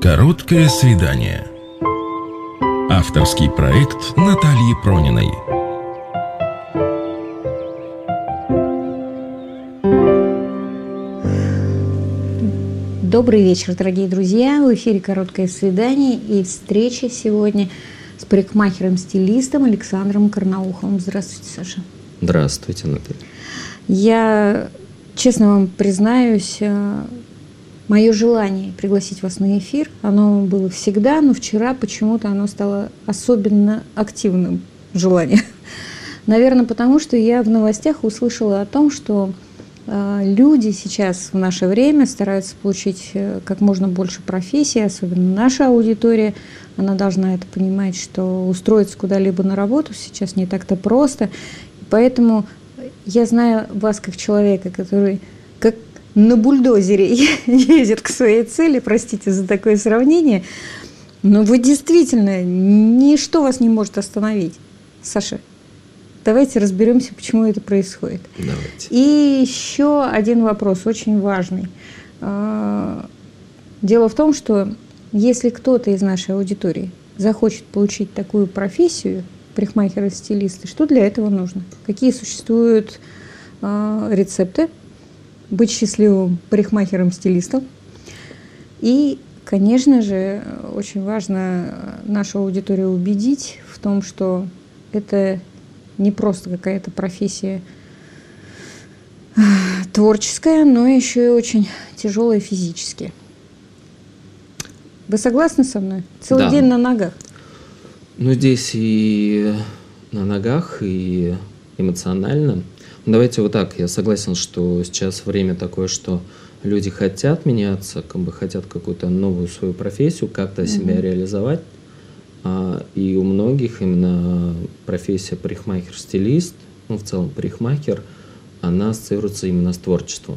Короткое свидание. Авторский проект Натальи Прониной. Добрый вечер, дорогие друзья. В эфире «Короткое свидание» и встреча сегодня с парикмахером-стилистом Александром Карнауховым. Здравствуйте, Саша. Здравствуйте, Наталья. Я, честно вам признаюсь, мое желание пригласить вас на эфир, оно было всегда, но вчера почему-то оно стало особенно активным желанием. Наверное, потому что я в новостях услышала о том, что люди сейчас в наше время стараются получить как можно больше профессий, особенно наша аудитория. Она должна это понимать, что устроиться куда-либо на работу сейчас не так-то просто. И поэтому я знаю вас как человека, который как на бульдозере едет к своей цели, простите за такое сравнение, но вы действительно, ничто вас не может остановить. Саша, давайте разберемся, почему это происходит. Давайте. И еще один вопрос, очень важный. Дело в том, что если кто-то из нашей аудитории захочет получить такую профессию, парикмахера-стилиста, что для этого нужно? Какие существуют рецепты быть счастливым парикмахером-стилистом? И, конечно же, очень важно нашу аудиторию убедить в том, что это не просто какая-то профессия творческая, но еще и очень тяжелая физически. Вы согласны со мной? Целый день на ногах. Ну, здесь и на ногах, и эмоционально. Давайте вот так. Я согласен, что сейчас время такое, что люди хотят меняться, как бы хотят какую-то новую свою профессию, как-то себя реализовать. И у многих именно профессия парикмахер-стилист, ну, в целом парикмахер, она ассоциируется именно с творчеством.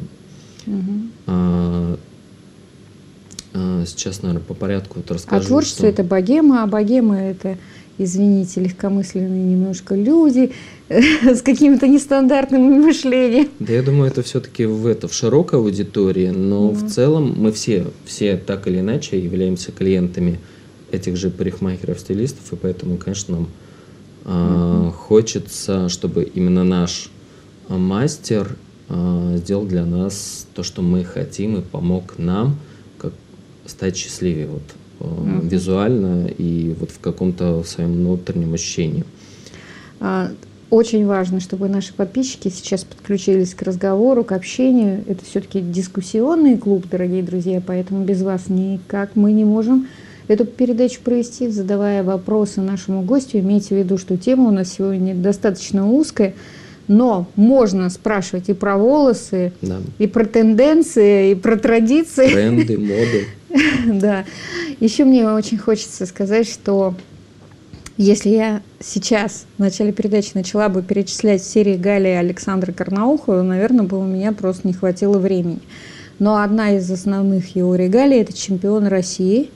Сейчас, наверное, по порядку вот расскажу. А творчество – это богема, а богема – это, извините, легкомысленные немножко люди с каким-то нестандартным мышлением. Да, я думаю, это все-таки в широкой аудитории, но в целом мы все так или иначе являемся клиентами этих же парикмахеров-стилистов, и поэтому, конечно, нам хочется, чтобы именно наш мастер сделал для нас то, что мы хотим, и помог нам стать счастливее визуально и вот в каком-то своем внутреннем ощущении. Очень важно, чтобы наши подписчики сейчас подключились к разговору, к общению. Это все-таки дискуссионный клуб, дорогие друзья, поэтому без вас никак мы не можем эту передачу провести, задавая вопросы нашему гостю. Имейте в виду, что тема у нас сегодня достаточно узкая, но можно спрашивать и про волосы, да, и про тенденции, и про традиции. Тренды, моды. Да. Еще мне очень хочется сказать, что если я сейчас в начале передачи начала бы перечислять серии Галя и Александра Карнаухова, наверное, бы у меня просто не хватило времени. Но одна из основных его регалий – это чемпион России.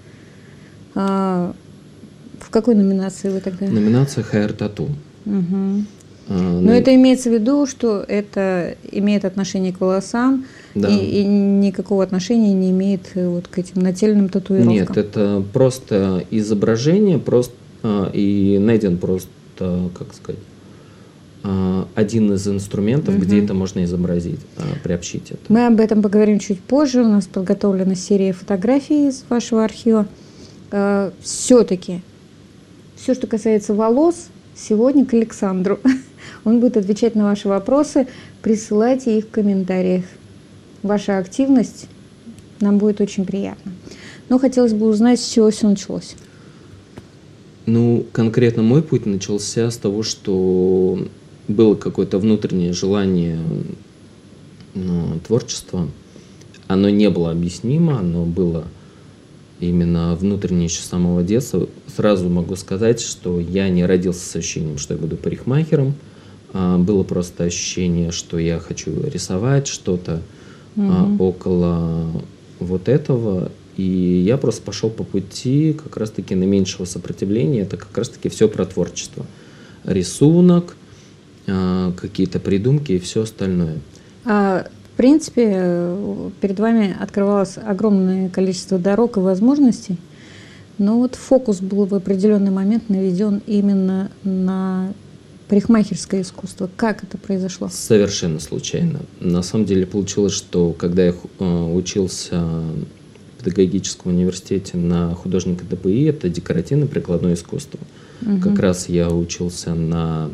В какой номинации вы тогда? Номинация Hair Tattoo. Но это имеется в виду, что это имеет отношение к волосам, да, и никакого отношения не имеет вот к этим нательным татуировкам. Нет, это просто изображение, и найден просто, как сказать, один из инструментов, где это можно изобразить, приобщить это. Мы об этом поговорим чуть позже. У нас подготовлена серия фотографий из вашего архива. Все-таки, все, что касается волос, сегодня к Александру. Он будет отвечать на ваши вопросы. Присылайте их в комментариях. Ваша активность нам будет очень приятна. Но хотелось бы узнать, с чего все началось. Ну, конкретно мой путь начался с того, что было какое-то внутреннее желание творчества. Оно не было объяснимо, оно было именно внутренне еще с самого детства. Сразу могу сказать, что я не родился с ощущением, что я буду парикмахером. Было просто ощущение, что я хочу рисовать что-то около вот этого. И я просто пошел по пути как раз-таки наименьшего сопротивления. Это как раз-таки все про творчество. Рисунок, какие-то придумки и все остальное. принципе, перед вами открывалось огромное количество дорог и возможностей, но вот фокус был в определенный момент наведен именно на парикмахерское искусство. Как это произошло? Совершенно случайно. На самом деле получилось, что когда я учился в педагогическом университете на художника ДПИ, это декоративно-прикладное искусство. Как раз я учился на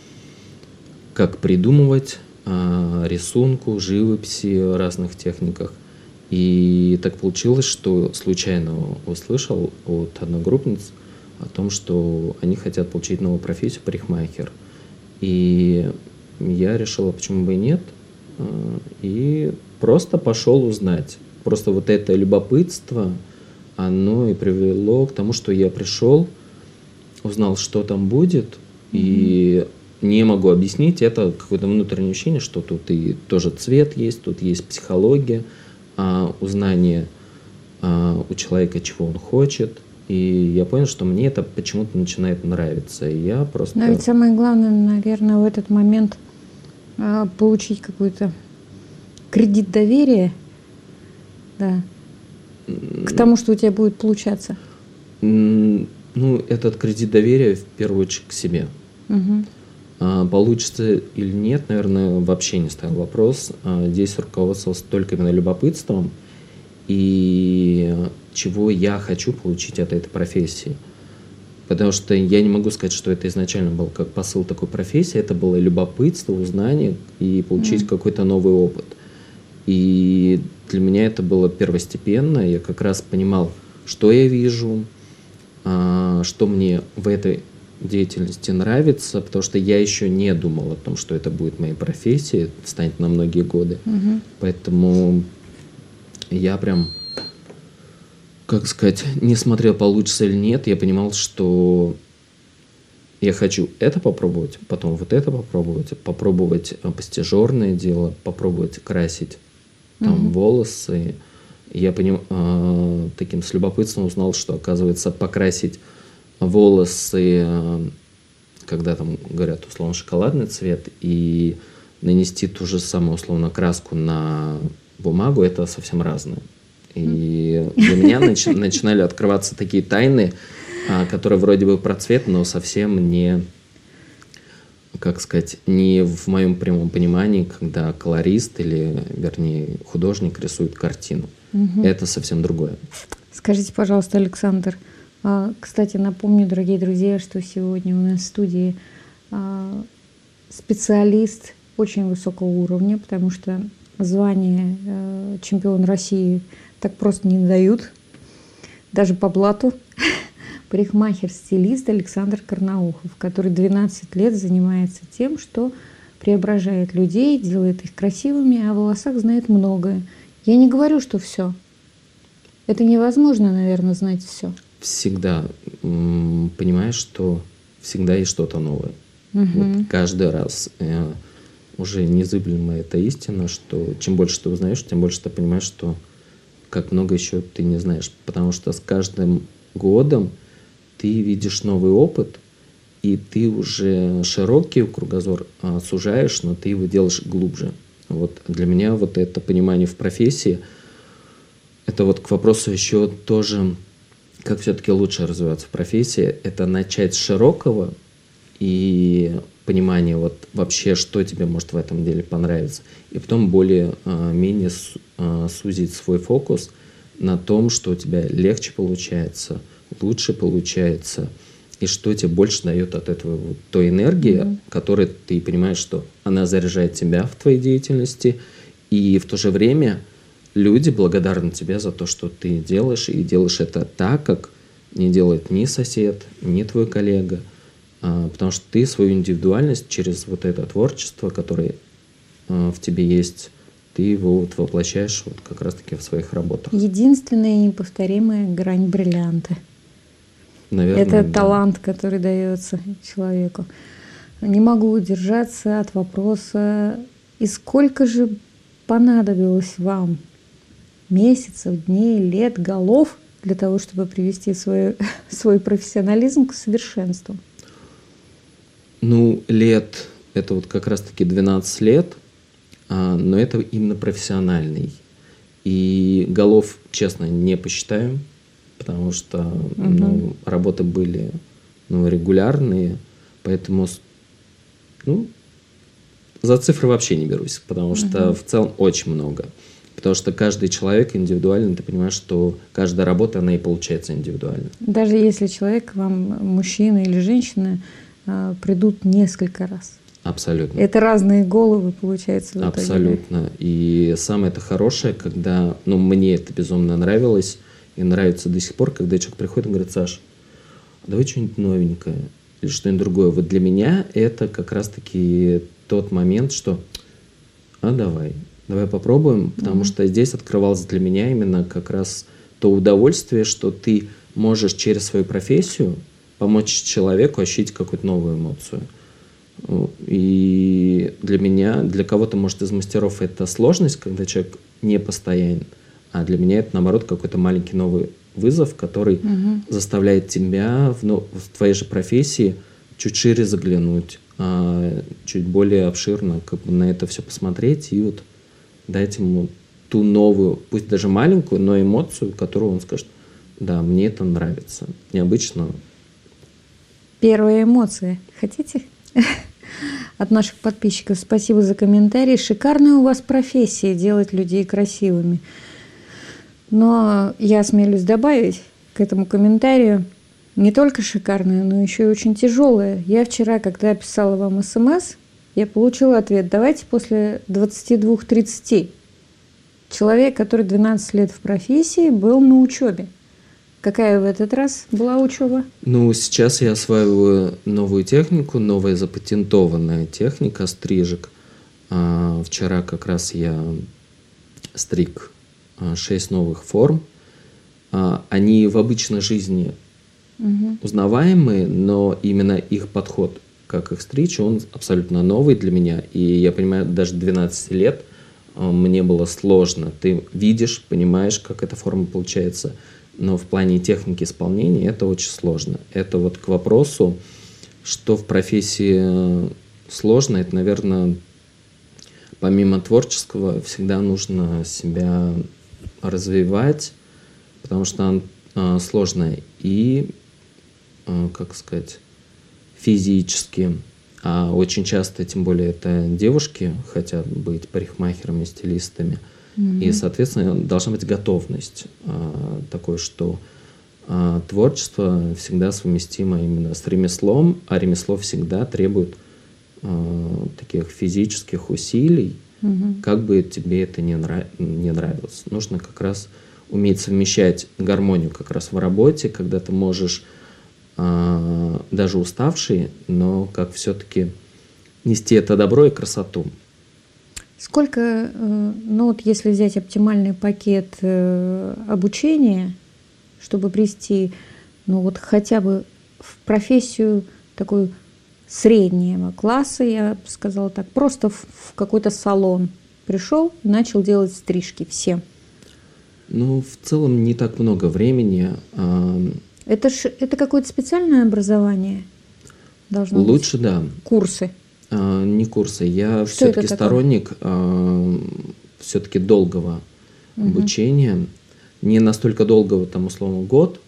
как придумывать рисунку, живописи, разных техниках. И так получилось, что случайно услышал от одногруппниц о том, что они хотят получить новую профессию парикмахер. И я решила, почему бы и нет, и просто пошел узнать. Просто вот это любопытство, оно и привело к тому, что я пришел, узнал, что там будет, и не могу объяснить, это какое-то внутреннее ощущение, что тут и тоже цвет есть, тут есть психология, узнание у человека, чего он хочет. И я понял, что мне это почему-то начинает нравиться. И я просто... Но ведь самое главное, наверное, в этот момент получить какой-то кредит доверия, да, к тому, что у тебя будет получаться. Ну, этот кредит доверия в первую очередь к себе. Получится или нет, наверное, вообще не стоял вопрос. Здесь руководствовался только именно любопытством и чего я хочу получить от этой профессии. Потому что я не могу сказать, что это изначально был как посыл такой профессии, это было любопытство, узнание и получить какой-то новый опыт. И для меня это было первостепенно. Я как раз понимал, что я вижу, что мне в этой деятельности нравится, потому что я еще не думал о том, что это будет моей профессией, станет на многие годы. Поэтому я прям, как сказать, не смотрел, получится или нет, я понимал, что я хочу это попробовать, потом вот это попробовать постижерное дело, попробовать красить там волосы. Я таким с любопытством узнал, что, оказывается, покрасить волосы, когда там говорят условно шоколадный цвет, и нанести ту же самую условно краску на бумагу, это совсем разное. И для меня начинали открываться такие тайны, которые вроде бы про цвет, но совсем не, как сказать, не в моем прямом понимании, когда колорист или, вернее, художник рисует картину. Это совсем другое. Скажите, пожалуйста, Александр, кстати, напомню, дорогие друзья, что сегодня у нас в студии специалист очень высокого уровня, потому что звание чемпион России так просто не дают, даже по блату. Парикмахер-стилист Александр Карнаухов, который 12 лет занимается тем, что преображает людей, делает их красивыми, а о волосах знает многое. Я не говорю, что все. Это невозможно, наверное, знать все. Всегда понимаешь, что всегда есть что-то новое. Вот каждый раз уже незыблемая эта истина, что чем больше ты узнаешь, тем больше ты понимаешь, что как много еще ты не знаешь. Потому что с каждым годом ты видишь новый опыт, и ты уже широкий кругозор сужаешь, но ты его делаешь глубже. Вот для меня вот это понимание в профессии, это вот к вопросу еще тоже, как все-таки лучше развиваться в профессии, это начать с широкого и понимания вот вообще, что тебе может в этом деле понравиться, и потом более-менее сузить свой фокус на том, что у тебя легче получается, лучше получается, и что тебе больше дает от этого вот той энергии, которой ты понимаешь, что она заряжает тебя в твоей деятельности, и в то же время люди благодарны тебе за то, что ты делаешь, и делаешь это так, как не делает ни сосед, ни твой коллега, потому что ты свою индивидуальность через вот это творчество, которое в тебе есть, ты его вот воплощаешь вот как раз-таки в своих работах. Единственная и неповторимая грань бриллианта. Наверное, это да. талант, который дается человеку. Не могу удержаться от вопроса, и сколько же понадобилось вам месяцев, дней, лет, голов для того, чтобы привести свой профессионализм к совершенству? Ну, лет, это вот как раз-таки 12 лет. но это именно профессиональный. И голов, честно, не посчитаю, потому что работы были регулярные, поэтому за цифры вообще не берусь, потому что в целом очень много. Потому что каждый человек индивидуально, ты понимаешь, что каждая работа, она и получается индивидуально. Даже если человек, вам мужчина или женщина, придут несколько раз. Абсолютно. Это разные головы, получается. Абсолютно. И самое это хорошее, когда, мне это безумно нравилось, и нравится до сих пор, когда человек приходит и говорит: Саш, давай что-нибудь новенькое или что-нибудь другое. Вот для меня это как раз-таки тот момент, что давай попробуем, потому что здесь открывалось для меня именно как раз то удовольствие, что ты можешь через свою профессию помочь человеку ощутить какую-то новую эмоцию. И для меня, для кого-то, может, из мастеров это сложность, когда человек не постоянен, а для меня это, наоборот, какой-то маленький новый вызов, который заставляет тебя в твоей же профессии чуть шире заглянуть, чуть более обширно на это все посмотреть и вот дать ему ту новую, пусть даже маленькую, но эмоцию, которую он скажет: да, мне это нравится. Необычно. Первые эмоции. Хотите? От наших подписчиков. Спасибо за комментарий. Шикарная у вас профессия — делать людей красивыми. Но я осмелюсь добавить к этому комментарию: не только шикарная, но еще и очень тяжелая. Я вчера, когда писала вам СМС, я получила ответ: давайте после 22-30. Человек, который 12 лет в профессии, был на учебе. Какая в этот раз была учеба? Сейчас я осваиваю новую технику, новая запатентованная техника стрижек. Вчера как раз я стриг 6 новых форм. Они в обычной жизни узнаваемые, но именно их подход, как их стричь, он абсолютно новый для меня. И я понимаю, даже 12 лет мне было сложно. Ты видишь, понимаешь, как эта форма получается, но в плане техники исполнения это очень сложно. Это вот к вопросу, что в профессии сложно, это, наверное, помимо творческого всегда нужно себя развивать, потому что она сложная и, физически. А очень часто, тем более, это девушки хотят быть парикмахерами, стилистами. И, соответственно, должна быть готовность такой, что творчество всегда совместимо именно с ремеслом, а ремесло всегда требует таких физических усилий, как бы тебе это не нравилось. Нужно как раз уметь совмещать гармонию как раз в работе, когда ты можешь даже уставший, но как все-таки нести это добро и красоту. Сколько, если взять оптимальный пакет обучения, чтобы прийти, хотя бы в профессию такую среднего класса, я бы сказала так, просто в какой-то салон пришел и начал делать стрижки всем? В целом не так много времени. Это какое-то специальное образование должно быть? Лучше, да. Курсы? Не курсы. Я все-таки сторонник все-таки долгого обучения. Не настолько долгого, условно, год,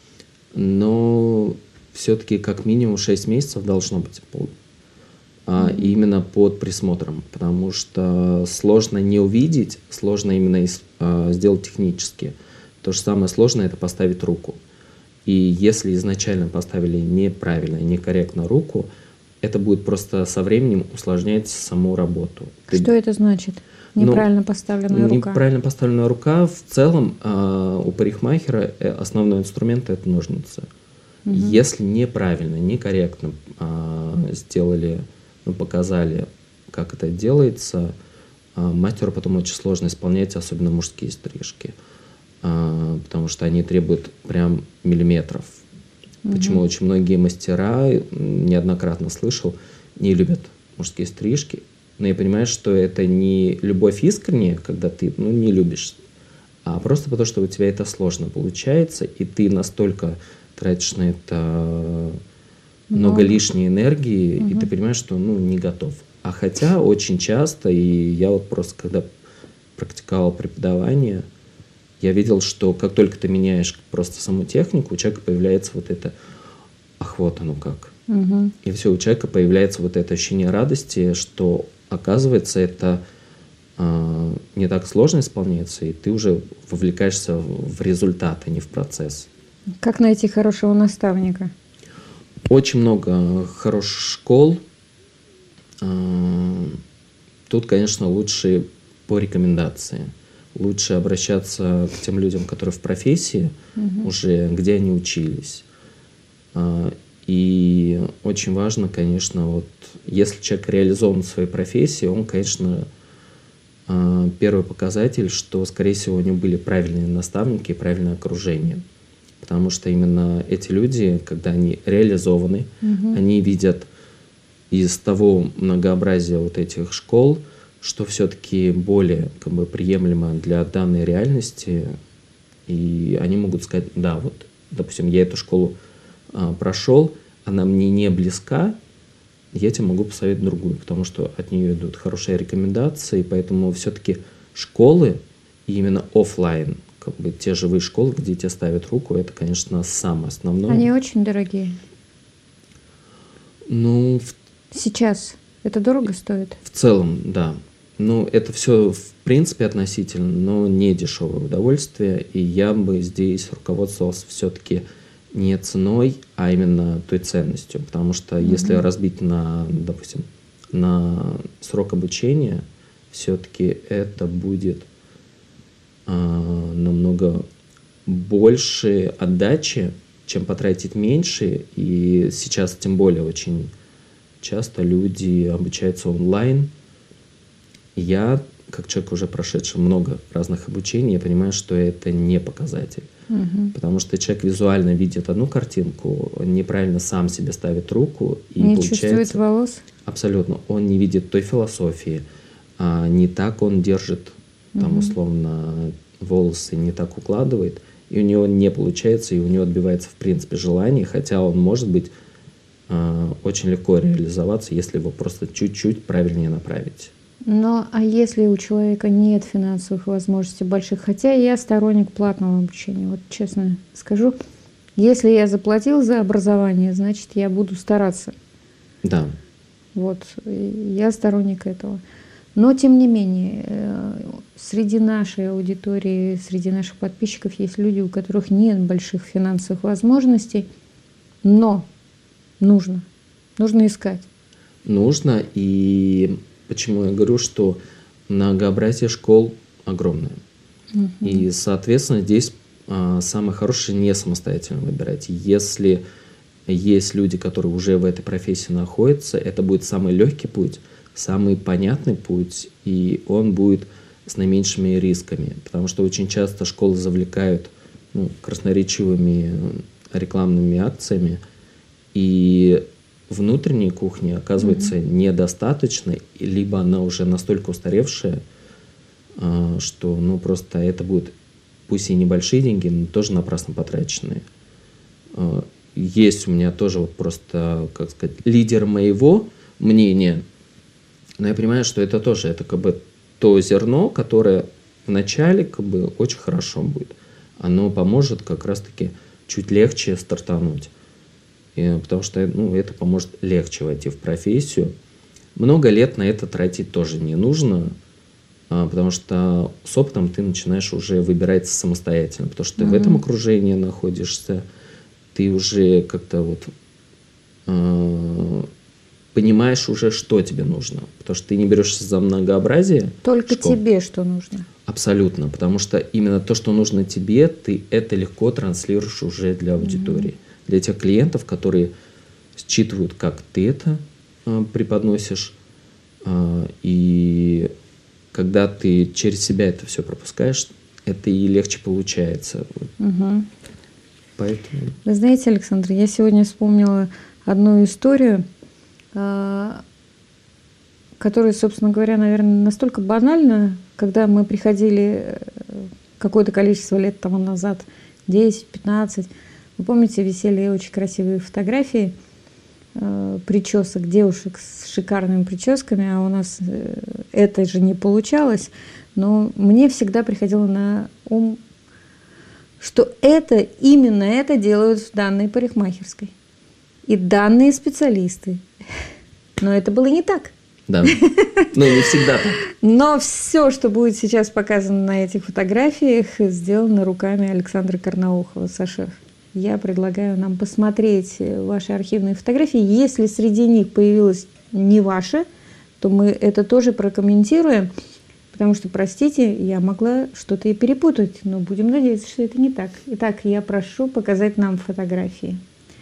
но все-таки как минимум 6 месяцев должно быть. Именно под присмотром, потому что сложно не увидеть, сложно именно сделать технически. То же самое сложное — это поставить руку. И если изначально поставили неправильно, некорректно руку, это будет просто со временем усложнять саму работу. Что это значит? Неправильно поставленная рука? Неправильно поставленная рука в целом у парикмахера основной инструмент — это ножницы. Если неправильно, некорректно сделали, показали, как это делается, мастеру потом очень сложно исполнять, особенно мужские стрижки, потому что они требуют прям миллиметров. Почему очень многие мастера, неоднократно слышал, не любят мужские стрижки. Но я понимаю, что это не любовь искренняя, когда ты не любишь, а просто потому, что у тебя это сложно получается, и ты настолько тратишь на это много лишней энергии, и ты понимаешь, что не готов. А хотя очень часто, и я вот просто когда практиковал преподавание, я видел, что как только ты меняешь просто саму технику, у человека появляется вот это, ах, вот оно как. Угу. И все, у человека появляется вот это ощущение радости, что, оказывается, это не так сложно исполняется, и ты уже вовлекаешься в результат, а не в процесс. Как найти хорошего наставника? Очень много хороших школ. Тут, конечно, лучше по рекомендации. Лучше обращаться к тем людям, которые в профессии уже, где они учились. И очень важно, конечно, вот если человек реализован в своей профессии, он, конечно, первый показатель, что, скорее всего, у него были правильные наставники и правильное окружение. Потому что именно эти люди, когда они реализованы, они видят из того многообразия вот этих школ, что все-таки более как бы приемлемо для данной реальности, и они могут сказать, да, вот, допустим, я эту школу прошел, она мне не близка, я тебе могу посоветовать другую, потому что от нее идут хорошие рекомендации, поэтому все-таки школы, именно офлайн, как бы те живые школы, где тебе ставят руку, это, конечно, самое основное. Они очень дорогие. Ну, сейчас это дорого стоит? В целом, да. Ну, это все, в принципе, относительно, но не дешевое удовольствие, и я бы здесь руководствовался все-таки не ценой, а именно той ценностью. Потому что если разбить на, допустим, на срок обучения, все-таки это будет намного больше отдачи, чем потратить меньше. И сейчас тем более очень часто люди обучаются онлайн. Я, как человек, уже прошедший много разных обучений, я понимаю, что это не показатель. Потому что человек визуально видит одну картинку, он неправильно сам себе ставит руку. И не получается, чувствует волос? Абсолютно. Он не видит той философии, не так он держит, там, условно, волосы, не так укладывает, и у него не получается, и у него отбивается, в принципе, желание, хотя он может быть очень легко реализоваться, если его просто чуть-чуть правильнее направить. Но а если у человека нет финансовых возможностей больших, хотя я сторонник платного обучения, вот честно скажу, если я заплатил за образование, значит, я буду стараться. Да. Вот, я сторонник этого. Но, тем не менее, среди нашей аудитории, среди наших подписчиков есть люди, у которых нет больших финансовых возможностей, но нужно искать. Нужно, и почему я говорю, что многообразие школ огромное. И, соответственно, здесь самое хорошее не самостоятельно выбирать. Если есть люди, которые уже в этой профессии находятся, это будет самый легкий путь, самый понятный путь, и он будет с наименьшими рисками. Потому что очень часто школы завлекают красноречивыми рекламными акциями, и внутренней кухни оказывается недостаточно, либо она уже настолько устаревшая, что просто это будет, пусть и небольшие деньги, но тоже напрасно потраченные. Есть у меня тоже вот просто, как сказать, лидер моего мнения, но я понимаю, что это тоже, это как бы то зерно, которое вначале как бы очень хорошо будет. Оно поможет как раз-таки чуть легче стартануть. Потому что это поможет легче войти в профессию. Много лет на это тратить тоже не нужно, потому что с опытом ты начинаешь уже выбирать самостоятельно, потому что ты в этом окружении находишься, ты уже как-то вот понимаешь уже, что тебе нужно, потому что ты не берешься за многообразие. Только тебе что нужно. Абсолютно, потому что именно то, что нужно тебе, ты это легко транслируешь уже для аудитории. Для тех клиентов, которые считывают, как ты это преподносишь, и когда ты через себя это все пропускаешь, это и легче получается. Поэтому... Вы знаете, Александр, я сегодня вспомнила одну историю, которая, собственно говоря, наверное, настолько банальна, когда мы приходили какое-то количество лет тому назад, 10-15, вы помните, висели очень красивые фотографии причесок девушек с шикарными прическами, а у нас это же не получалось. Но мне всегда приходило на ум, что именно это делают в данной парикмахерской. И данные специалисты. Но это было не так. Да, но не всегда так. Но все, что будет сейчас показано на этих фотографиях, сделано руками Александра Карнаухова. Саша, я предлагаю нам посмотреть ваши архивные фотографии. Если среди них появилась не ваша, то мы это тоже прокомментируем. Потому что, простите, я могла что-то и перепутать, но будем надеяться, что это не так. Итак, я прошу показать нам фотографии.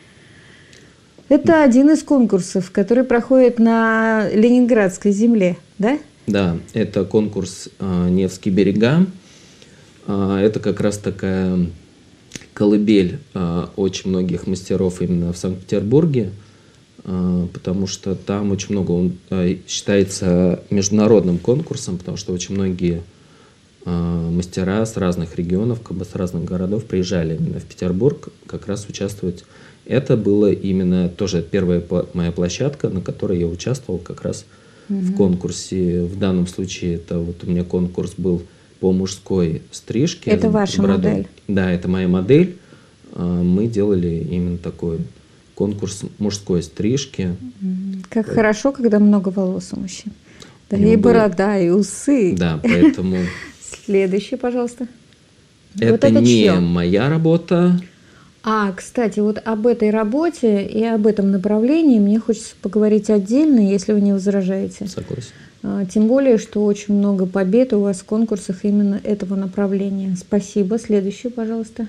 Это один из конкурсов, который проходит на Ленинградской земле, да? Да, это конкурс «Невские берега». Это как раз такая колыбель очень многих мастеров именно в Санкт-Петербурге, потому что там очень много, он считается международным конкурсом, потому что очень многие мастера с разных регионов, как бы с разных городов приезжали именно в Петербург как раз участвовать. Это было именно тоже первая моя площадка, на которой я участвовал как раз в конкурсе. В данном случае это вот у меня конкурс был по мужской стрижке. Это ваша модель? Да, это моя модель. Мы делали именно такой конкурс мужской стрижки. Как хорошо, когда много волос у мужчин. Да, и борода, и усы. Да, поэтому... Следующий, пожалуйста. Это не моя работа. Кстати, вот об этой работе и об этом направлении мне хочется поговорить отдельно, если вы не возражаете. Согласен. Тем более, что очень много побед у вас в конкурсах именно этого направления. Спасибо. Следующую, пожалуйста.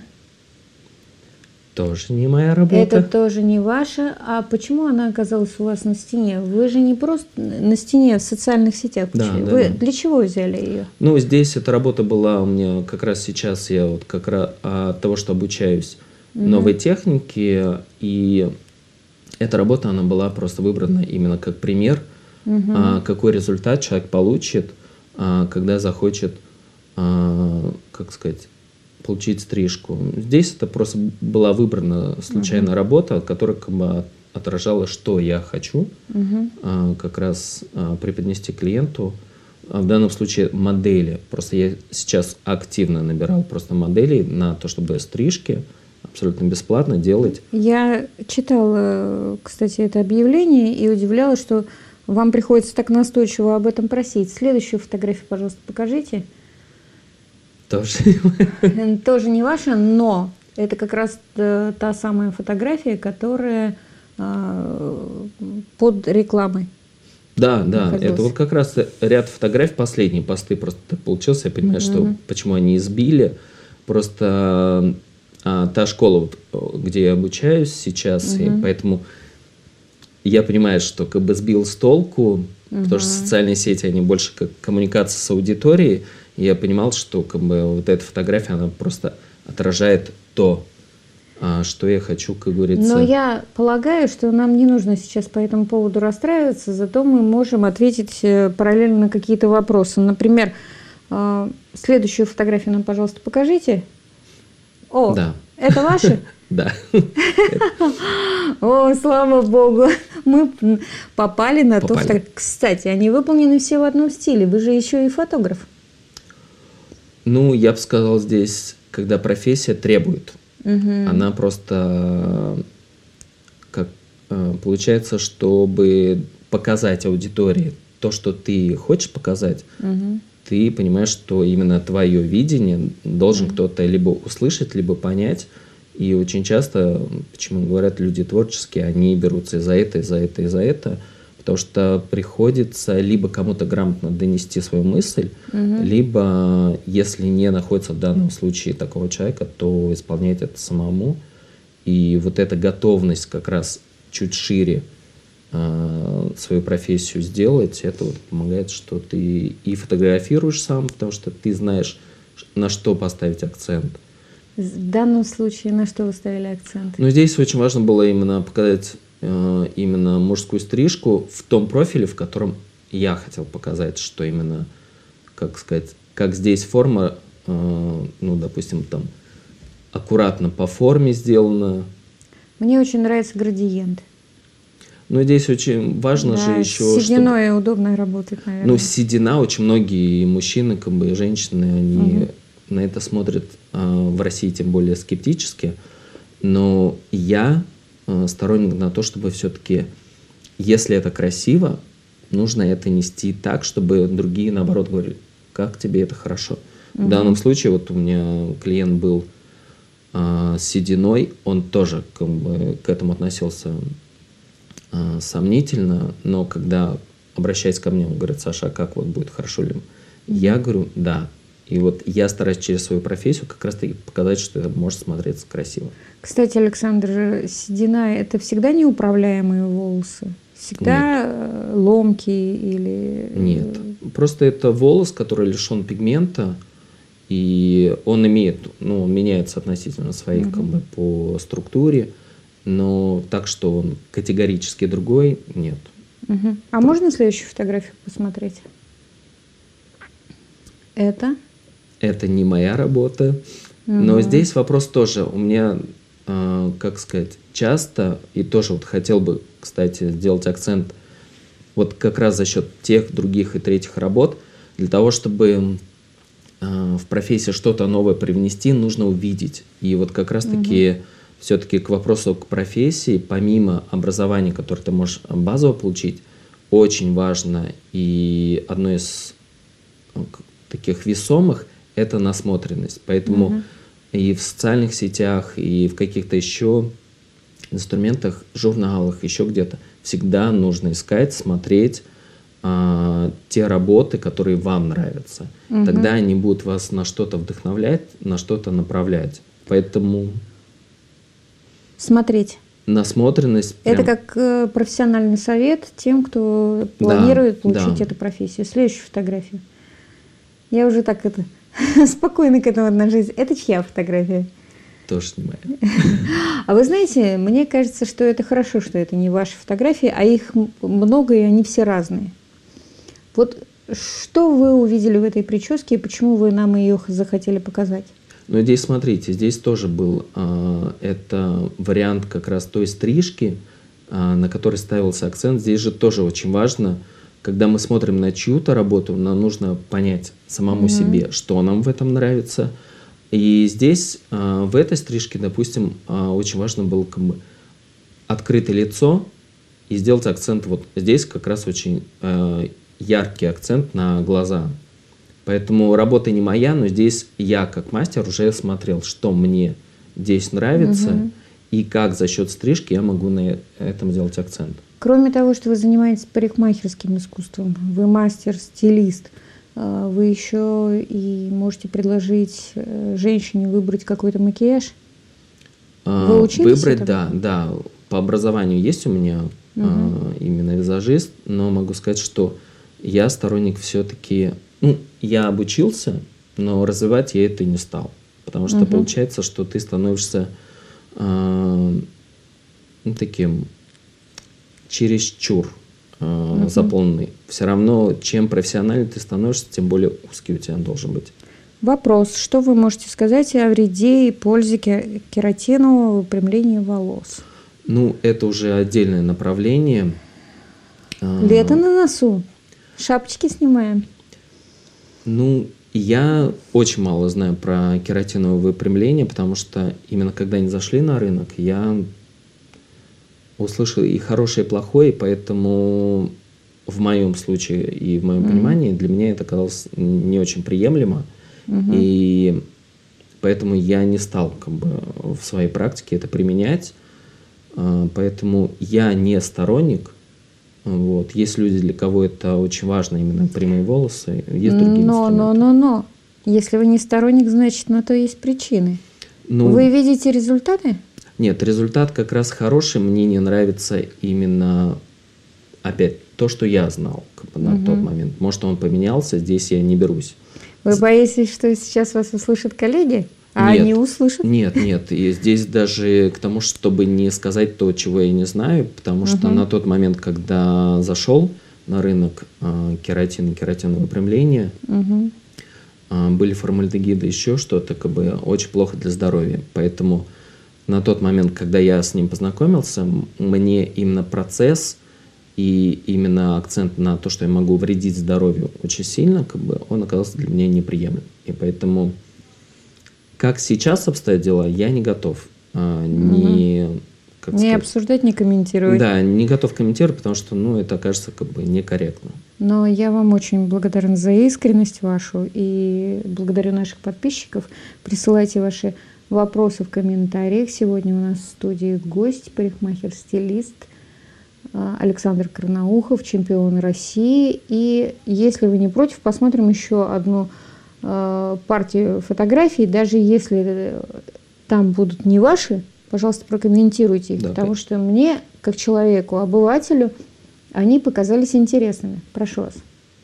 Тоже не моя работа. Это тоже не ваша. А почему она оказалась у вас на стене? Вы же не просто на стене в социальных сетях. Да, вы для чего взяли ее? Ну, здесь эта работа была у меня как раз сейчас. Я вот как раз от того, что обучаюсь новой технике, и эта работа, она была просто выбрана именно как пример, какой результат человек получит, когда захочет, как сказать, получить стрижку. Здесь это просто была выбрана случайная работа, которая как бы отражала, что я хочу как раз преподнести клиенту. В данном случае модели. Просто я сейчас активно набирал просто моделей на то, чтобы стрижки абсолютно бесплатно делать. Я читала, кстати, это объявление и удивлялась, что вам приходится так настойчиво об этом просить. Следующую фотографию, пожалуйста, покажите. Тоже не ваша, но это как раз та самая фотография, которая под рекламой. Да, это вот как раз ряд фотографий, последние посты просто так получился. Я понимаю, что почему они избили. Просто та школа, где я обучаюсь сейчас, и поэтому я понимаю, что как бы сбил с толку, потому что социальные сети, они больше как коммуникация с аудиторией, и я понимал, что как бы вот эта фотография, она просто отражает то, что я хочу, как говорится. Но я полагаю, что нам не нужно сейчас по этому поводу расстраиваться, зато мы можем ответить параллельно на какие-то вопросы. Например, следующую фотографию нам, пожалуйста, покажите. Да. Это ваши? Да. О, слава богу, мы попали на ту фотографию. Кстати, они выполнены все в одном стиле. Вы же еще и фотограф. Ну, я бы сказал, здесь, когда профессия требует, она просто, как получается, чтобы показать аудитории то, что ты хочешь показать, ты понимаешь, что именно твое видение должен кто-то либо услышать, либо понять. И очень часто, почему говорят, люди творческие, они берутся и за это, и за это, и за это, потому что приходится либо кому-то грамотно донести свою мысль, либо, если не находится в данном случае такого человека, то исполнять это самому. И вот эта готовность как раз чуть шире свою профессию сделать, это вот помогает, что ты и фотографируешь сам, потому что ты знаешь, на что поставить акцент. В данном случае на что вы ставили акцент? Ну, здесь очень важно было именно показать именно мужскую стрижку в том профиле, в котором я хотел показать, что именно, как сказать, как здесь форма, ну, допустим, там аккуратно по форме сделана. Мне очень нравится градиент. Но здесь очень важно же еще, с сединой удобно работать, наверное. Ну, седина, очень многие мужчины, как бы, и женщины, они на это смотрят в России тем более скептически. Но я сторонник на то, чтобы все-таки, если это красиво, нужно это нести так, чтобы другие, наоборот, говорили, как тебе это хорошо. В данном случае, вот у меня клиент был с сединой, он тоже как бы к этому относился сомнительно, но когда, обращаясь ко мне, он говорит: Саша, а как вот будет, хорошо ли? Я говорю: да. И вот я стараюсь через свою профессию как раз-таки показать, что это может смотреться красиво. Кстати, Александр, седина – это всегда неуправляемые волосы? Всегда Нет. ломкие или… Нет. Просто это волос, который лишен пигмента, и он имеет, ну, он меняется относительно своих, как бы, по структуре, но так, что он категорически другой, нет. А можно следующую фотографию посмотреть? Это? Это не моя работа, но здесь вопрос тоже у меня, как сказать, часто, и тоже вот хотел бы, кстати, сделать акцент вот как раз за счет тех, других и третьих работ, для того, чтобы в профессии что-то новое привнести, нужно увидеть. И вот как раз-таки все-таки к вопросу к профессии, помимо образования, которое ты можешь базово получить, очень важно, и одно из таких весомых – это насмотренность. Поэтому и в социальных сетях, и в каких-то еще инструментах, журналах, еще где-то всегда нужно искать, смотреть те работы, которые вам нравятся. Тогда они будут вас на что-то вдохновлять, на что-то направлять. Поэтому… Смотреть. Насмотренность. Это как профессиональный совет тем, кто планирует получить эту профессию. Следующую фотографию. Я уже так спокойно к этому отношусь. Это чья фотография? Тоже не моя. А вы знаете, мне кажется, что это хорошо, что это не ваши фотографии, а их много, и они все разные. Вот что вы увидели в этой прическе, и почему вы нам ее захотели показать? Ну, здесь, смотрите, здесь тоже был это вариант как раз той стрижки, на которой ставился акцент. Здесь же тоже очень важно, когда мы смотрим на чью-то работу, нам нужно понять самому себе, что нам в этом нравится. И здесь, в этой стрижке, допустим, очень важно было как бы открытое лицо и сделать акцент. Вот здесь как раз очень яркий акцент на глаза. Поэтому работа не моя, но здесь я как мастер уже смотрел, что мне здесь нравится и как за счет стрижки я могу на этом сделать акцент. Кроме того, что вы занимаетесь парикмахерским искусством, вы мастер, стилист, вы еще и можете предложить женщине выбрать какой-то макияж? Вы учились Выбрать, этому? да. По образованию есть у меня именно визажист, но могу сказать, что я сторонник все-таки… Ну, я обучился, но развивать я это не стал. Потому что получается, что ты становишься таким чересчур заполненный. Все равно, чем профессиональнее ты становишься, тем более узкий у тебя должен быть. Вопрос. Что вы можете сказать о вреде и пользе кератина в выпрямлении волос? Ну, это уже отдельное направление. Лето на носу. Шапочки снимаем. Ну, я очень мало знаю про кератиновое выпрямление, потому что именно когда они зашли на рынок, я услышал и хорошее, и плохое, поэтому в моем случае и в моем понимании для меня это казалось не очень приемлемо. И поэтому я не стал как бы в своей практике это применять. Поэтому я не сторонник. Вот. Есть люди, для кого это очень важно, именно прямые волосы. Есть другие инструменты. Но. Если вы не сторонник, значит, на то есть причины. Вы видите результаты? Нет, результат как раз хороший. Мне не нравится именно, опять, то, что я знал на тот момент. Может, он поменялся, здесь я не берусь. Вы боитесь, что сейчас вас услышат коллеги? А нет, они услышат? Нет. И здесь даже к тому, чтобы не сказать то, чего я не знаю, потому что на тот момент, когда зашел на рынок кератин и кератиновое выпрямление, были формальдегиды, еще что-то, как бы очень плохо для здоровья. Поэтому на тот момент, когда я с ним познакомился, мне именно процесс и именно акцент на то, что я могу вредить здоровью очень сильно, как бы он оказался для меня неприемлем. И поэтому, как сейчас обстоят дела, я не готов не обсуждать, не комментировать. Да, не готов комментировать, потому что, это кажется как бы некорректно. Но я вам очень благодарна за искренность вашу и благодарю наших подписчиков. Присылайте ваши вопросы в комментариях. Сегодня у нас в студии гость, парикмахер-стилист Александр Карнаухов, чемпион России. И если вы не против, посмотрим еще одну партию фотографий. Даже если там будут не ваши, пожалуйста, прокомментируйте их, да, потому что мне, как человеку, обывателю, они показались интересными. Прошу вас.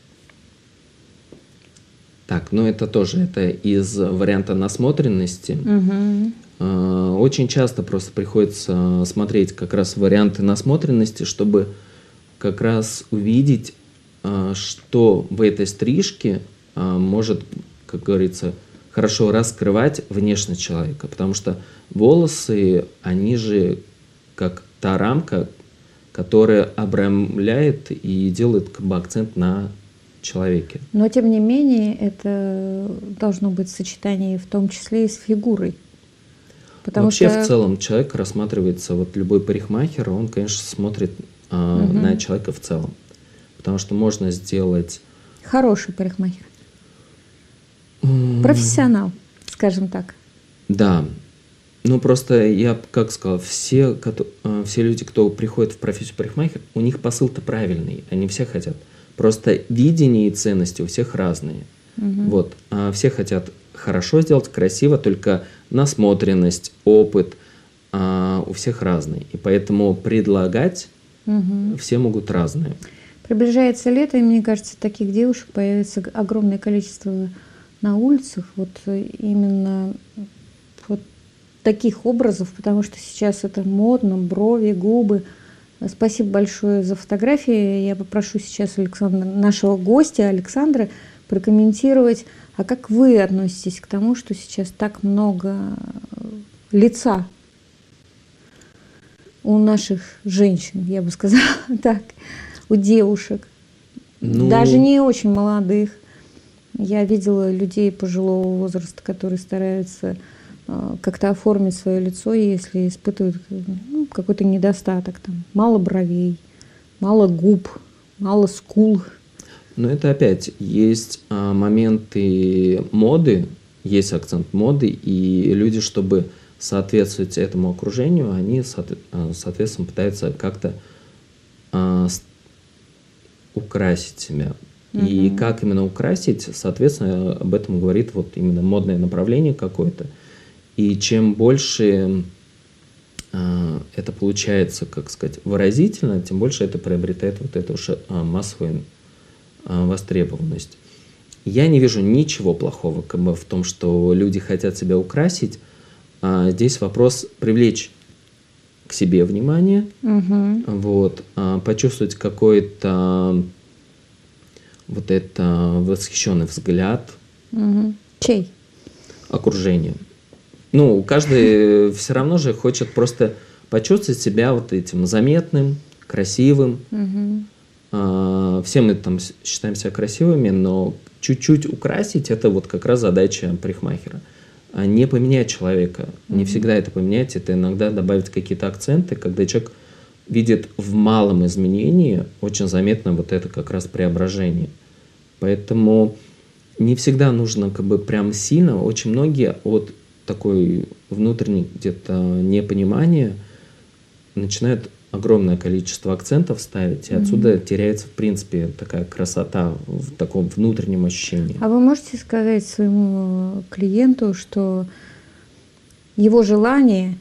Так, это тоже из варианта насмотренности. Очень часто просто приходится смотреть как раз варианты насмотренности, чтобы как раз увидеть, что в этой стрижке может, как говорится, хорошо раскрывать внешность человека. Потому что волосы, они же как та рамка, которая обрамляет и делает как бы акцент на человеке. Но, тем не менее, это должно быть сочетание в том числе и с фигурой. Вообще, в целом, человек рассматривается, любой парикмахер, он, конечно, смотрит на человека в целом. Потому что можно сделать... Хороший парикмахер. Профессионал, скажем так. Да. Просто я, как сказал, все люди, кто приходит в профессию парикмахера, у них посыл-то правильный, они все хотят. Просто видение и ценности у всех разные. Все хотят хорошо сделать, красиво, только насмотренность, опыт у всех разный. И поэтому предлагать все могут разные. Приближается лето, и мне кажется, таких девушек появится огромное количество на улицах. Именно таких образов, потому что сейчас это модно, брови, губы. Спасибо большое за фотографии. Я попрошу сейчас нашего гостя Александра прокомментировать, а как вы относитесь к тому, что сейчас так много лица у наших женщин, я бы сказала так, у девушек, даже не очень молодых. Я видела людей пожилого возраста, которые стараются как-то оформить свое лицо, если испытывают какой-то недостаток. Мало бровей, мало губ, мало скул. Но это опять есть моменты моды, есть акцент моды, и люди, чтобы соответствовать этому окружению, они, соответственно, пытаются как-то украсить себя. И как именно украсить, соответственно, об этом говорит именно модное направление какое-то. И чем больше это получается, как сказать, выразительно, тем больше это приобретает эту массовую востребованность. Я не вижу ничего плохого в том, что люди хотят себя украсить. Здесь вопрос привлечь к себе внимание, почувствовать какой-то восхищенный взгляд. Чей? Окружение. Каждый все равно же хочет просто почувствовать себя этим заметным, красивым. Все мы считаем себя красивыми, но чуть-чуть украсить — это как раз задача парикмахера. Не поменять человека. Не всегда это поменять, это иногда добавить какие-то акценты, когда человек видит в малом изменении очень заметно это как раз преображение. Поэтому не всегда нужно прям сильно. Очень многие от такой внутренней где-то непонимания начинают огромное количество акцентов ставить, и отсюда теряется, в принципе, такая красота в таком внутреннем ощущении. А вы можете сказать своему клиенту, что его желание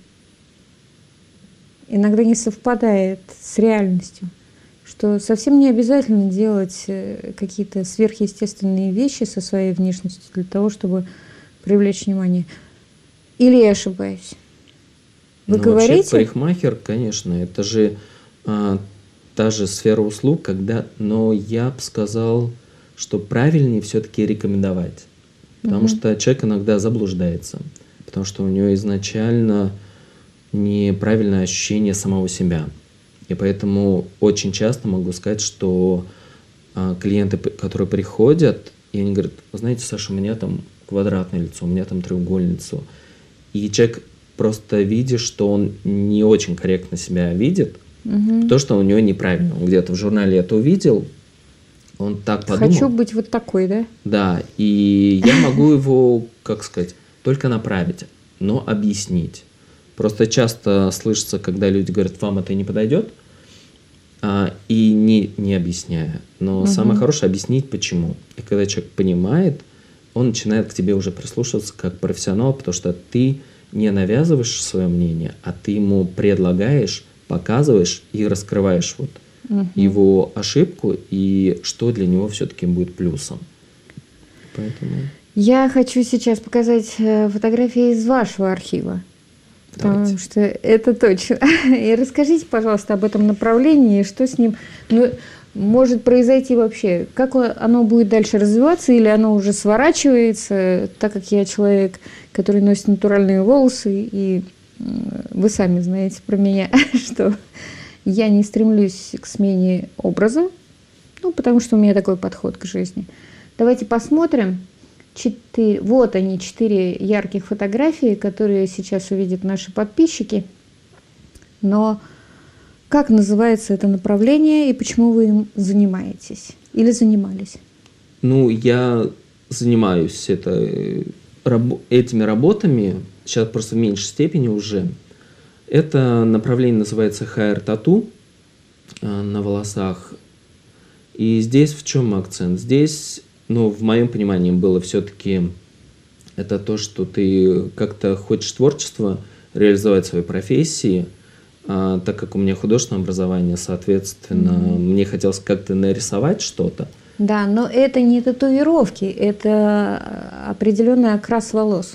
иногда не совпадает с реальностью, что совсем не обязательно делать какие-то сверхъестественные вещи со своей внешностью для того, чтобы привлечь внимание? Или я ошибаюсь? Вы говорите? Вообще, парикмахер, конечно, это же та же сфера услуг, но я бы сказал, что правильнее все-таки рекомендовать. Потому что человек иногда заблуждается. Потому что у него изначально неправильное ощущение самого себя. И поэтому очень часто могу сказать, что клиенты, которые приходят, и они говорят: вы знаете, Саша, у меня там квадратное лицо, у меня там треугольное лицо. И человек просто видит, что он не очень корректно себя видит, то, что у него неправильно. Он где-то в журнале это увидел, он так подумал. Хочу быть вот такой, да? Да, и я могу его, как сказать, только направить, но объяснить. Просто часто слышится, когда люди говорят: вам это не подойдет, и не объясняя. Но самое хорошее объяснить, почему. И когда человек понимает, он начинает к тебе уже прислушиваться как профессионал, потому что ты не навязываешь свое мнение, а ты ему предлагаешь, показываешь и раскрываешь вот его ошибку и что для него все-таки будет плюсом. Поэтому... Я хочу сейчас показать фотографии из вашего архива. Потому что это точно. И расскажите, пожалуйста, об этом направлении, что с ним может произойти вообще. Как оно будет дальше развиваться, или оно уже сворачивается, так как я человек, который носит натуральные волосы, и вы сами знаете про меня, что я не стремлюсь к смене образа, потому что у меня такой подход к жизни. Давайте посмотрим. Вот они, 4 ярких фотографии, которые сейчас увидят наши подписчики. Но как называется это направление и почему вы им занимаетесь или занимались? Я занимаюсь этими работами, сейчас просто в меньшей степени уже. Это направление называется hair-tattoo на волосах. И здесь в чем акцент? Здесь... в моем понимании было все-таки это то, что ты как-то хочешь творчество реализовать в своей профессии, так как у меня художественное образование, соответственно, мне хотелось как-то нарисовать что-то. Да, но это не татуировки, это определенный окрас волос.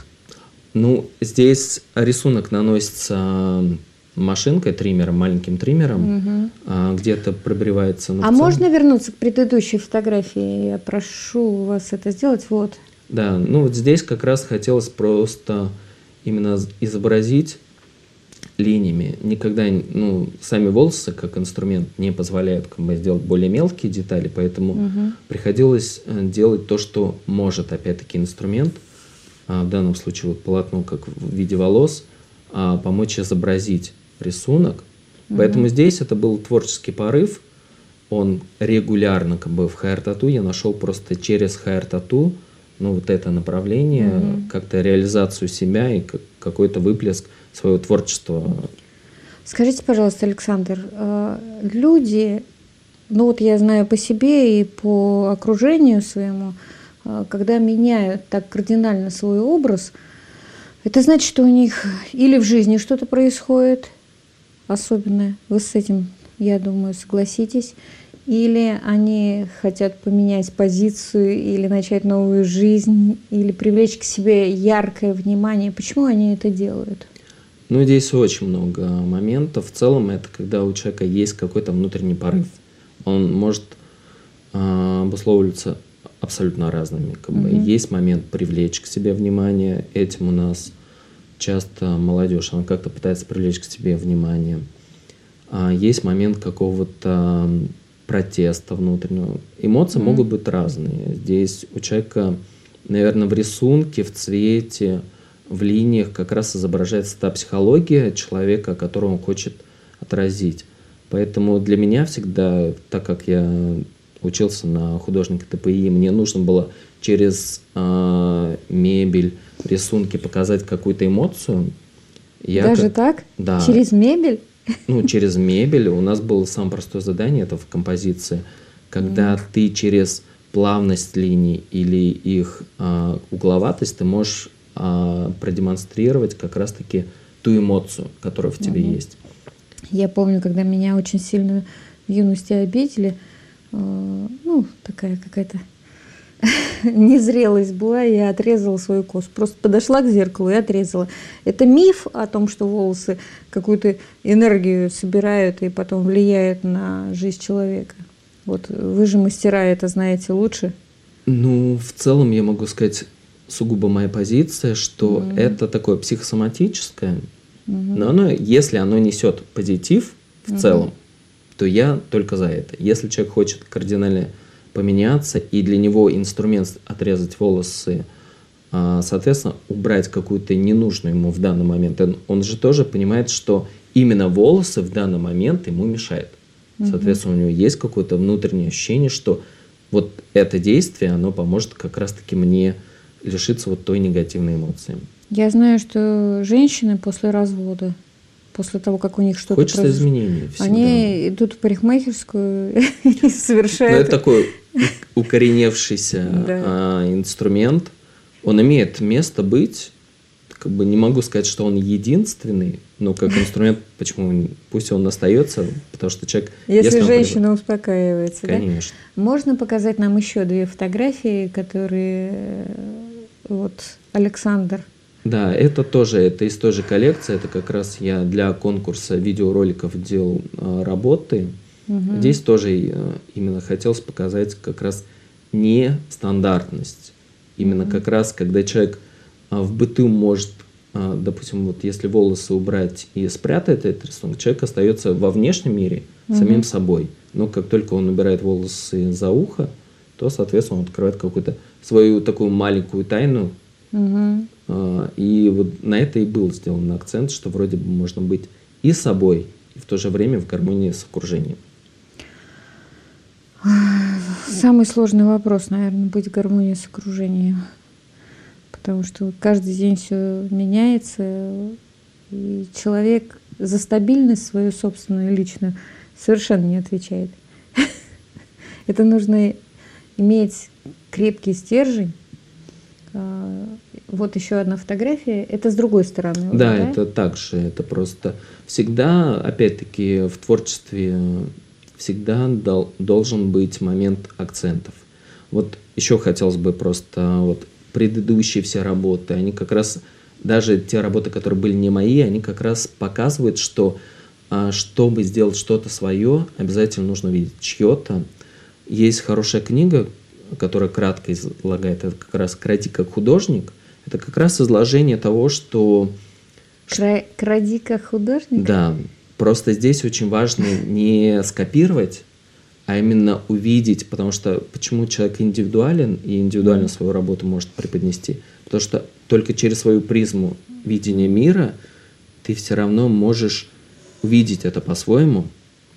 Здесь рисунок наносится машинкой, триммером, маленьким триммером, где-то пробривается ногтем. Можно вернуться к предыдущей фотографии? Я прошу вас это сделать. Вот. Да, вот здесь как раз хотелось просто именно изобразить линиями. Никогда, сами волосы как инструмент не позволяют сделать более мелкие детали, поэтому приходилось делать то, что может, опять-таки, инструмент, в данном случае вот полотно как в виде волос, помочь изобразить рисунок. Поэтому здесь это был творческий порыв. Он регулярно в hair-tattoo я нашел просто через hair-tattoo, вот это направление, как-то реализацию себя и какой-то выплеск своего творчества. Скажите, пожалуйста, Александр, люди, я знаю по себе и по окружению своему, когда меняют так кардинально свой образ, это значит, что у них или в жизни что-то происходит особенное, вы с этим, я думаю, согласитесь, или они хотят поменять позицию, или начать новую жизнь, или привлечь к себе яркое внимание. Почему они это делают? Здесь очень много моментов. В целом, это когда у человека есть какой-то внутренний порыв. Он может обусловливаться абсолютно разными. Есть момент привлечь к себе внимание. Этим у нас часто молодежь, она как-то пытается привлечь к себе внимание. Есть момент какого-то протеста внутреннего. Эмоции могут быть разные. Здесь у человека, наверное, в рисунке, в цвете, в линиях как раз изображается та психология человека, которую он хочет отразить. Поэтому для меня всегда, так как я учился на художника ТПИ, мне нужно было через мебель, рисунки показать какую-то эмоцию. Даже так? Да. Через мебель? Через мебель. У нас было самое простое задание, это в композиции, когда ты через плавность линий или их угловатость ты можешь продемонстрировать как раз-таки ту эмоцию, которая в тебе есть. Я помню, когда меня очень сильно в юности обидели, такая какая-то незрелость была, я отрезала свою косу. Просто подошла к зеркалу и отрезала. Это миф о том, что волосы какую-то энергию собирают и потом влияют на жизнь человека. Вот вы же мастера это знаете лучше. В целом я могу сказать, сугубо моя позиция, что это такое психосоматическое. Но если оно несет позитив в целом, то я только за это. Если человек хочет кардинально поменяться, и для него инструмент отрезать волосы, соответственно, убрать какую-то ненужную ему в данный момент, он же тоже понимает, что именно волосы в данный момент ему мешают. Соответственно, у него есть какое-то внутреннее ощущение, что вот это действие, оно поможет как раз-таки мне лишиться вот той негативной эмоции. Я знаю, что женщины после развода, после того, как у них что-то хочется изменений всегда. Они идут в парикмахерскую и совершают... Но это такой укореневшийся инструмент. Он имеет место быть. Как бы не могу сказать, что он единственный, но как инструмент, почему? Пусть он остается, потому что человек... Если женщина успокаивается, конечно. Да? Можно показать нам еще 2 фотографии, которые вот Александр... Да, это тоже, это из той же коллекции, это как раз я для конкурса видеороликов делал работы. Здесь тоже именно хотелось показать как раз нестандартность. Именно как раз, когда человек в быту может, допустим, вот если волосы убрать и спрятать этот рисунок, человек остается во внешнем мире самим собой. Но как только он убирает волосы за ухо, то, соответственно, он открывает какую-то свою такую маленькую тайну. И вот на это и был сделан акцент, что вроде бы можно быть и собой, и в то же время в гармонии с окружением. Самый сложный вопрос, наверное, быть в гармонии с окружением. Потому что каждый день все меняется, и человек за стабильность свою собственную личную совершенно не отвечает. Это нужно иметь крепкий стержень. Вот еще одна фотография. Это с другой стороны. Да, это так же. Это просто всегда, опять-таки, в творчестве всегда должен быть момент акцентов. Вот еще хотелось бы просто вот предыдущие все работы, они как раз, даже те работы, которые были не мои, они как раз показывают, что чтобы сделать что-то свое, обязательно нужно видеть чье-то. Есть хорошая книга, которая кратко излагает, это как раз «Кради как художник». Это как раз изложение того, что... «Кради как художник»? Да. Просто здесь очень важно не скопировать, а именно увидеть, потому что почему человек индивидуален и индивидуально свою работу может преподнести? Потому что только через свою призму видения мира ты все равно можешь увидеть это по-своему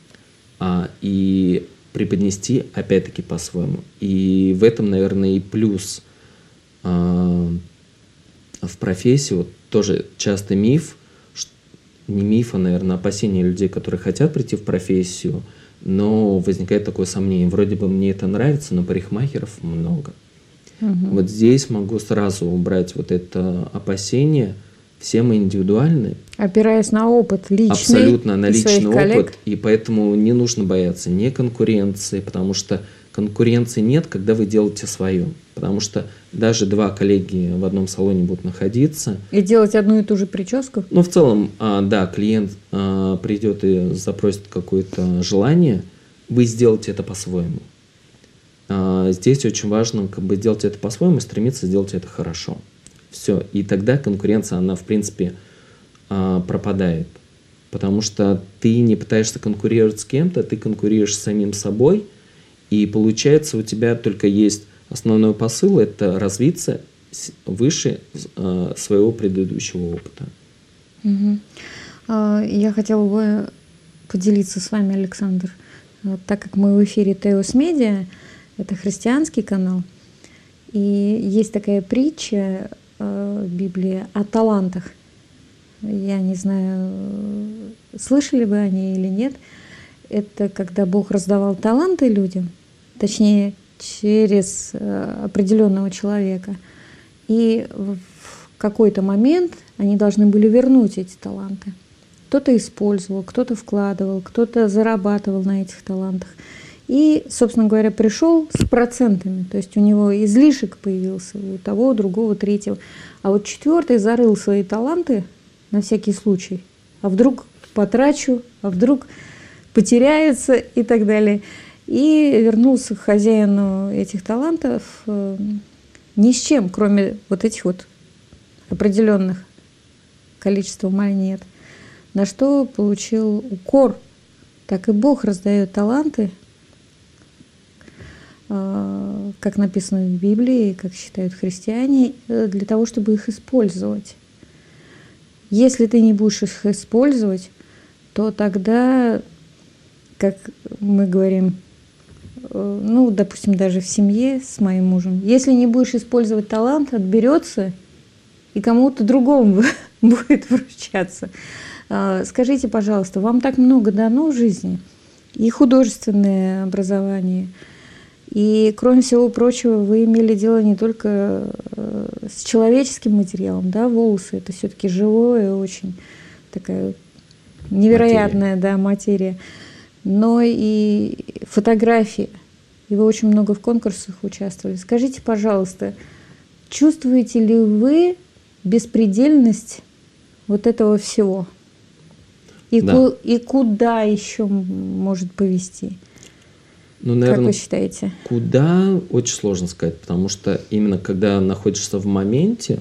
и преподнести опять-таки по-своему. И в этом, наверное, и плюс в профессии. Вот тоже часто миф, не миф, а, наверное, опасение людей, которые хотят прийти в профессию, но возникает такое сомнение. Вроде бы мне это нравится, но парикмахеров много. Вот здесь могу сразу убрать вот это опасение. Все мы индивидуальны. Опираясь на опыт личный. Абсолютно на личный опыт. Коллег. И поэтому не нужно бояться ни конкуренции, потому что конкуренции нет, когда вы делаете свое. Потому что даже 2 коллеги в одном салоне будут находиться. И делать одну и ту же прическу? Ну, в целом, да, клиент придет и запросит какое-то желание, вы сделаете это по-своему. Здесь очень важно как бы делать это по-своему и стремиться сделать это хорошо. Все. И тогда конкуренция, она, в принципе, пропадает. Потому что ты не пытаешься конкурировать с кем-то, ты конкурируешь с самим собой, и получается у тебя только есть основной посыл – это развиться выше своего предыдущего опыта. Я хотела бы поделиться с вами, Александр. Вот, так как мы в эфире Теос Медиа, это христианский канал, и есть такая притча в Библии о талантах. Я не знаю, слышали вы о ней или нет. Это когда Бог раздавал таланты людям, точнее, через определенного человека. И в какой-то момент они должны были вернуть эти таланты. Кто-то использовал, кто-то вкладывал, кто-то зарабатывал на этих талантах. И, собственно говоря, пришел с процентами. То есть у него излишек появился, у того, у другого, третьего. А вот 4-й зарыл свои таланты на всякий случай. А вдруг потрачу, а вдруг потеряется и так далее. И вернулся к хозяину этих талантов ни с чем, кроме вот этих вот определенных количества монет. на что получил укор. Так и Бог раздает таланты, как написано в Библии, как считают христиане, для того, чтобы их использовать. Если ты не будешь их использовать, то тогда, как мы говорим, ну, допустим, даже в семье с моим мужем, если не будешь использовать талант, отберется и кому-то другому будет вручаться. Скажите, пожалуйста, вам так много дано в жизни, и художественное образование, и, кроме всего прочего, вы имели дело не только с человеческим материалом, да, волосы, это все-таки живое, очень такая невероятная материя, но и фотографии, и вы очень много в конкурсах участвовали. Скажите, пожалуйста, чувствуете ли вы беспредельность вот этого всего? И, да. И куда еще может повести? Ну, наверное, как вы считаете? Куда, очень сложно сказать, потому что именно когда находишься в моменте,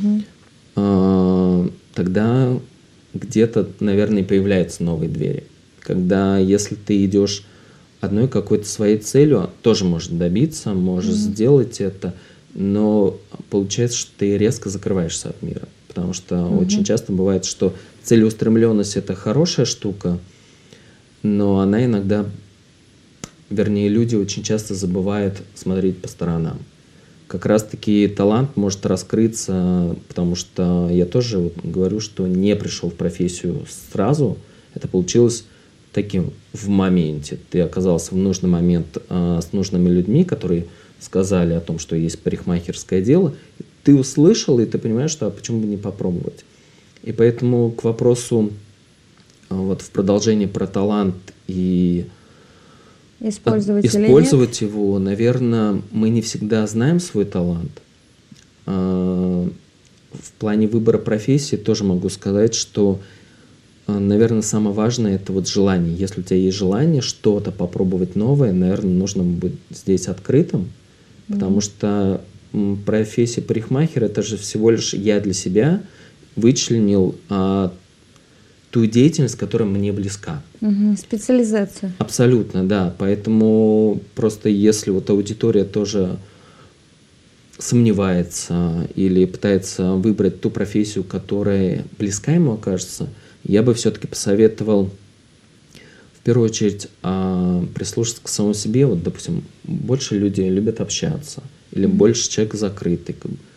тогда где-то, наверное, появляются новые двери. Когда, если ты идешь одной какой-то своей целью, тоже можешь добиться, можешь сделать это, но получается, что ты резко закрываешься от мира. Потому что очень часто бывает, что целеустремленность – это хорошая штука, но она иногда, вернее, люди очень часто забывают смотреть по сторонам. Как раз-таки талант может раскрыться, потому что я тоже вот говорю, что не пришел в профессию сразу, это получилось таким в моменте. Ты оказался в нужный момент с нужными людьми, которые сказали о том, что есть парикмахерское дело, ты услышал, и ты понимаешь, что почему бы не попробовать. И поэтому к вопросу вот в продолжении про талант и использовать его, наверное, мы не всегда знаем свой талант. В плане выбора профессии тоже могу сказать, что, наверное, самое важное – это вот желание. Если у тебя есть желание что-то попробовать новое, наверное, нужно быть здесь открытым, потому что профессия парикмахера – это же всего лишь я для себя вычленил ту деятельность, которая мне близка. Специализация. Абсолютно, да. Поэтому просто если вот аудитория тоже сомневается или пытается выбрать ту профессию, которая близка ему окажется, я бы все-таки посоветовал в первую очередь прислушаться к самому себе. Вот, допустим, больше люди любят общаться, или больше человек закрытый,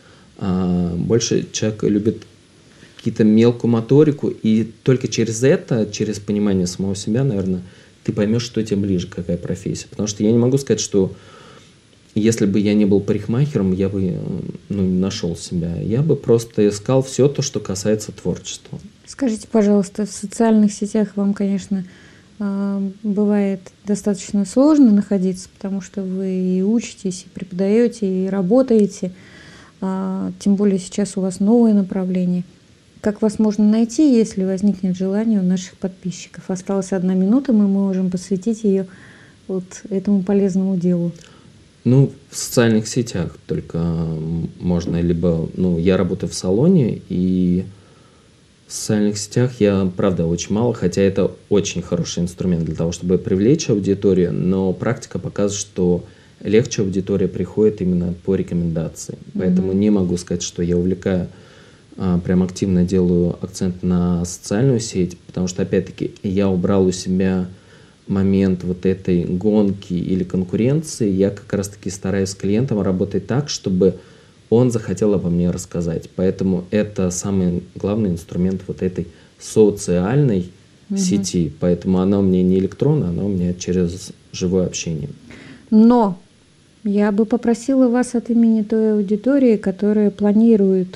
больше человек любит какие-то мелкую моторику, и только через это, через понимание самого себя, наверное, ты поймешь, что тебе ближе, какая профессия. Потому что я не могу сказать, что если бы я не был парикмахером, я бы не нашел себя. Я бы просто искал все то, что касается творчества. Скажите, пожалуйста, в социальных сетях вам, конечно, бывает достаточно сложно находиться, потому что вы и учитесь, и преподаете, и работаете. Тем более сейчас у вас новое направление. Как вас можно найти, если возникнет желание у наших подписчиков? Осталась 1 минута, мы можем посвятить ее вот этому полезному делу. Ну, в социальных сетях только можно, либо, я работаю в салоне, и в социальных сетях я, правда, очень мало, хотя это очень хороший инструмент для того, чтобы привлечь аудиторию, но практика показывает, что легче аудитория приходит именно по рекомендации. Поэтому не могу сказать, что я увлекаю, прям активно делаю акцент на социальную сеть, потому что, опять-таки, я убрал у себя момент вот этой гонки или конкуренции. Я как раз-таки стараюсь с клиентом работать так, чтобы он захотел обо мне рассказать. Поэтому это самый главный инструмент вот этой социальной сети. Поэтому она у меня не электронная, она у меня через живое общение. Но я бы попросила вас от имени той аудитории, которая планирует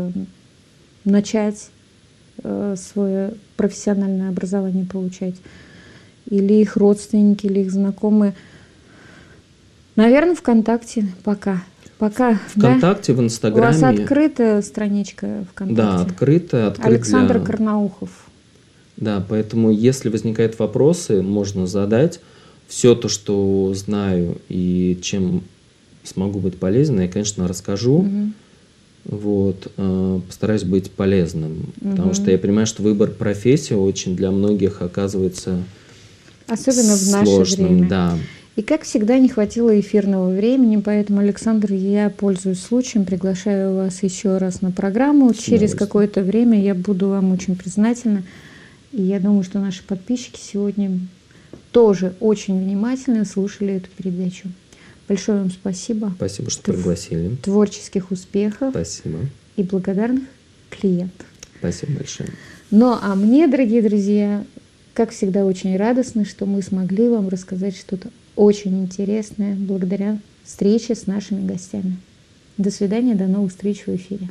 начать свое профессиональное образование получать, или их родственники, или их знакомые. Наверное, ВКонтакте пока. ВКонтакте, да? В Инстаграме. У вас открытая страничка ВКонтакте? Да, открытая. Александр Карнаухов. Да, поэтому если возникают вопросы, можно задать. Все то, что знаю и чем смогу быть полезен, я, конечно, расскажу. Вот, постараюсь быть полезным, потому что я понимаю, что выбор профессии очень для многих оказывается особенно в наше сложным, время. да. И, как всегда, не хватило эфирного времени, поэтому, Александр, я пользуюсь случаем, приглашаю вас еще раз на программу. Через какое-то время я буду вам очень признательна. И я думаю, что наши подписчики сегодня тоже очень внимательно слушали эту передачу. Большое вам спасибо. Спасибо, что пригласили. Творческих успехов. Спасибо. И благодарных клиентов. Спасибо большое. Ну, а мне, дорогие друзья, как всегда, очень радостно, что мы смогли вам рассказать что-то очень интересное благодаря встрече с нашими гостями. До свидания, до новых встреч в эфире.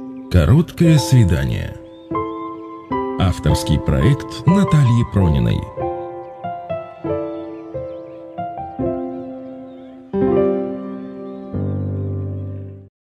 Короткое свидание. Авторский проект Натальи Прониной.